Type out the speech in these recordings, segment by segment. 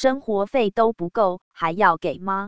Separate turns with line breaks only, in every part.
生活费都不够，还要给吗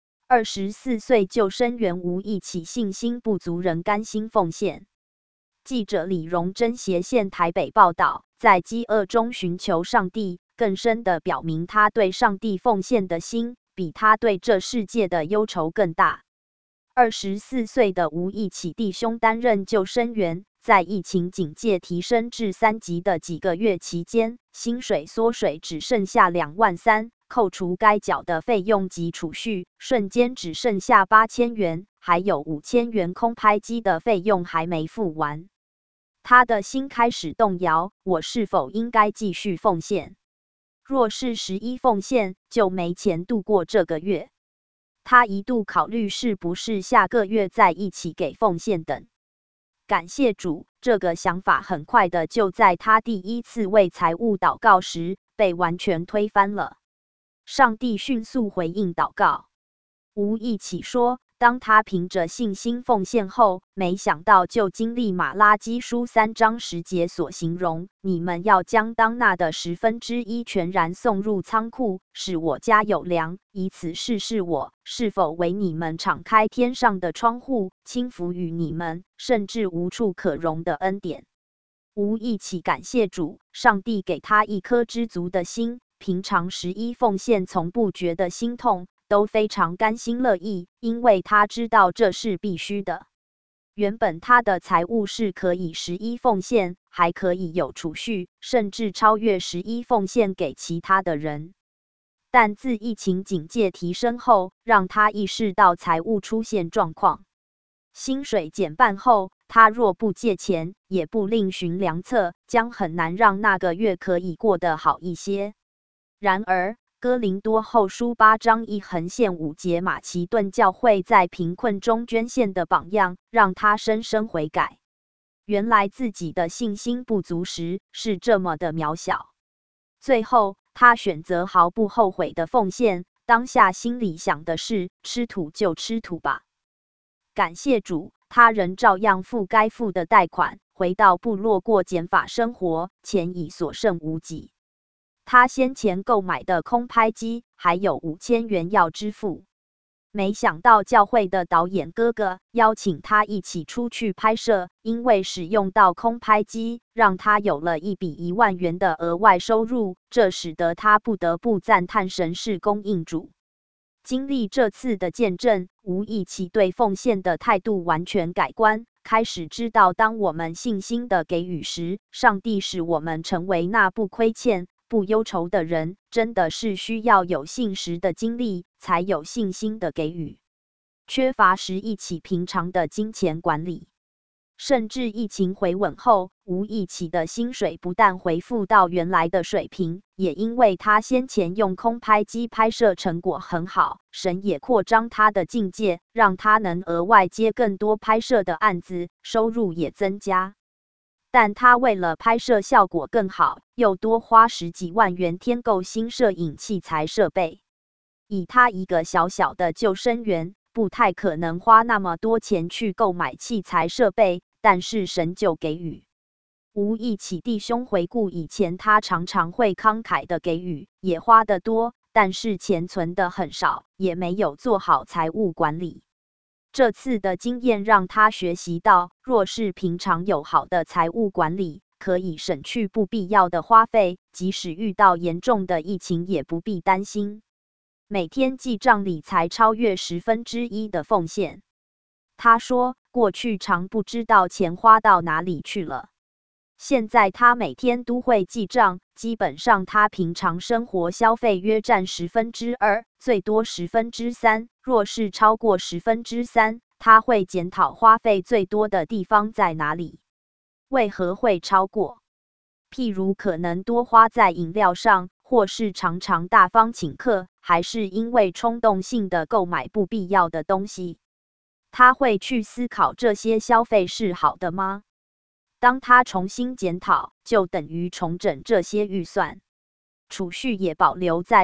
？24岁救生员吴益启信心不足，仍甘心奉献。记者李荣珍斜线台北报道，在饥饿中寻求上帝，更深地表明他对上帝奉献的心，比他对这世界的忧愁更大。24岁的吴益启弟兄担任救生员，在疫情警戒提升至3级的几个月期间，薪水缩水只剩下2万3，扣除该缴的费用及储蓄，瞬间只剩下8000元，还有5000元空拍机的费用还没付完。他的心开始动摇，我是否应该继续奉献？若是11奉献，就没钱度过这个月。他一度考虑是不是下个月再一起给奉献等。感谢主，这个想法很快的就在他第一次为财务祷告时被完全推翻了。上帝迅速回应祷告。吴益启说，当他凭着信心奉献后，没想到就经历马拉基书3章10节所形容，你们要将当纳的1/10全然送入仓库，使我家有粮，以此试试我是否为你们敞开天上的窗户，倾福于你们，甚至无处可容的恩典。吴益启感谢主，上帝给他一颗知足的心，平常11奉献从不觉得心痛，都非常甘心乐意，因为他知道这是必须的。原本他的财务是可以11奉献，还可以有储蓄，甚至超越11奉献给其他的人。但自疫情警戒提升后，让他意识到财务出现状况。薪水减半后，他若不借钱，也不另寻良策，将很难让那个月可以过得好一些。然而，哥林多后书8章1-5节，马其顿教会在贫困中捐献的榜样，让他深深悔改。原来自己的信心不足时是这么的渺小。最后，他选择毫不后悔的奉献，当下心里想的是，吃土就吃土吧。感谢主，他仍照样付该付的贷款，回到部落过减法生活，钱已所剩无几。他先前购买的空拍机还有5000元要支付，没想到教会的导演哥哥邀请他一起出去拍摄，因为使用到空拍机，让他有了一笔1万元的额外收入，这使得他不得不赞叹神是供应主。经历这次的见证，吴益启对奉献的态度完全改观，开始知道当我们信心的给予时，上帝使我们成为那不亏欠不忧愁的人，真的是需要有信实的经历，才有信心的给予。缺乏时益启平常的金钱管理，甚至疫情回稳后，吴益启的薪水不但恢复到原来的水平，也因为他先前用空拍机拍摄成果很好，神也扩张他的境界，让他能额外接更多拍摄的案子，收入也增加。但他为了拍摄效果更好，又多花10几万元添购新摄影器材设备。以他一个小小的救生员，不太可能花那么多钱去购买器材设备，但是神就给予。吴益启弟兄回顾以前，他常常会慷慨的给予，也花得多，但是钱存得很少，也没有做好财务管理。这次的经验让他学习到，若是平常有好的财务管理，可以省去不必要的花费，即使遇到严重的疫情也不必担心。每天记账理财超越1/10的奉献。他说，过去常不知道钱花到哪里去了。现在他每天都会记账，基本上他平常生活消费约占2/10，最多3/10。若是超过3/10，他会检讨花费最多的地方在哪里，为何会超过。譬如可能多花在饮料上，或是常常大方请客，还是因为冲动性的购买不必要的东西。他会去思考这些消费是好的吗？当他重新检讨，就等于重整这些预算。储蓄也保留在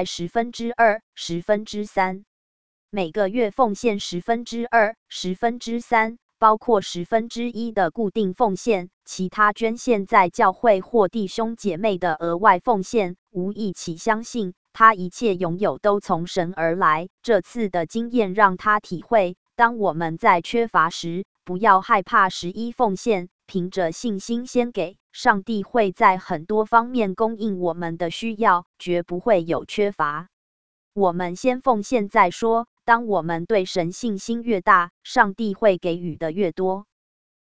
2/10、3/10，每个月奉献2/10、3/10，包括1/10的固定奉献，其他捐献在教会或弟兄姐妹的额外奉献。吴益启相信， 他一切拥有都从神而来。这次的经验让他体会，当我们在缺乏时，不要害怕11奉献，凭着信心先给，上帝会在很多方面供应我们的需要，绝不会有缺乏。我们先奉献再说，当我们对神信心越大，上帝会给予的越多。